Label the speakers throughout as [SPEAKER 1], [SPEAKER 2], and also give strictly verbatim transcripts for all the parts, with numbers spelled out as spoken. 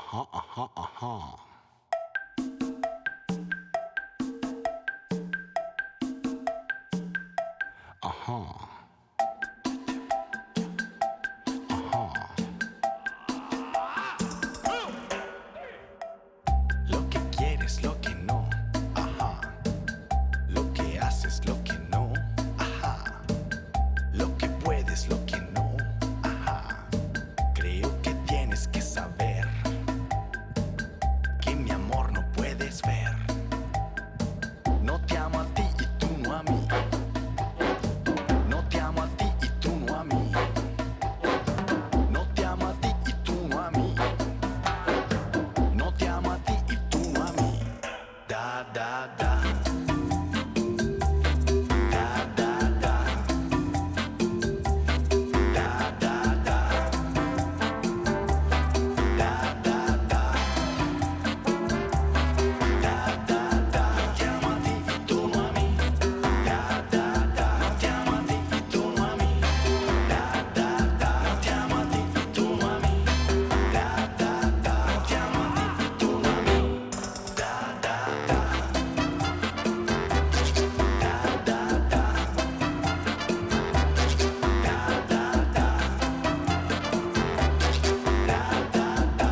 [SPEAKER 1] Ajá, ajá, ajá. Ajá. Ajá. Lo que quieres, lo que no. Ajá. Lo que haces, lo que no. Ajá. Lo que puedes, lo que no. Ajá. Creo que tienes que saber que mi amor no puedes ver. No te amo a ti y tú no a mí. No te amo a ti y tú no a mí. No te amo a ti y tú no a mí. No te amo a ti y tú no a mí. Da, da, da. Da, da, da. Da, da, da. Da, da, da. Da, da, da. No te amo a ti y tú no a mí. Da, da, da. No te amo a ti y tú no a mí. Da, da, da. No te amo a ti y tú no a mí. Da, da, da. No te amo a ti y tú no a mí. Da, da, da. Da, da, da. Da, da, da. Da, da, da.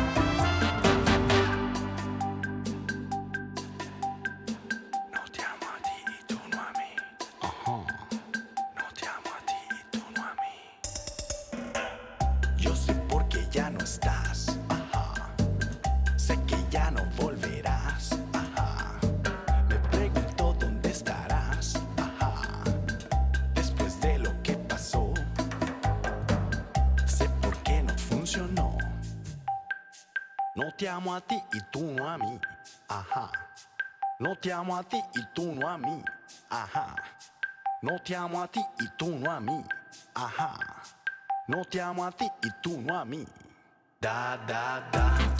[SPEAKER 1] No te amo a ti y tú no a mí. Ajá. No te amo a ti y tú no a mí. Yo sé por qué ya no estás. Ajá. Sé que ya no volverás. Ajá. Me pregunto dónde estarás. Ajá. Después de lo que pasó, sé por qué no funcionó. No te amo a ti y tú no a mí. Ajá. No te amo a ti y tú no a mí. Ajá. No te amo a ti y tú no a mí. Ajá. No te amo a ti y tú no a mí. Da, da, da.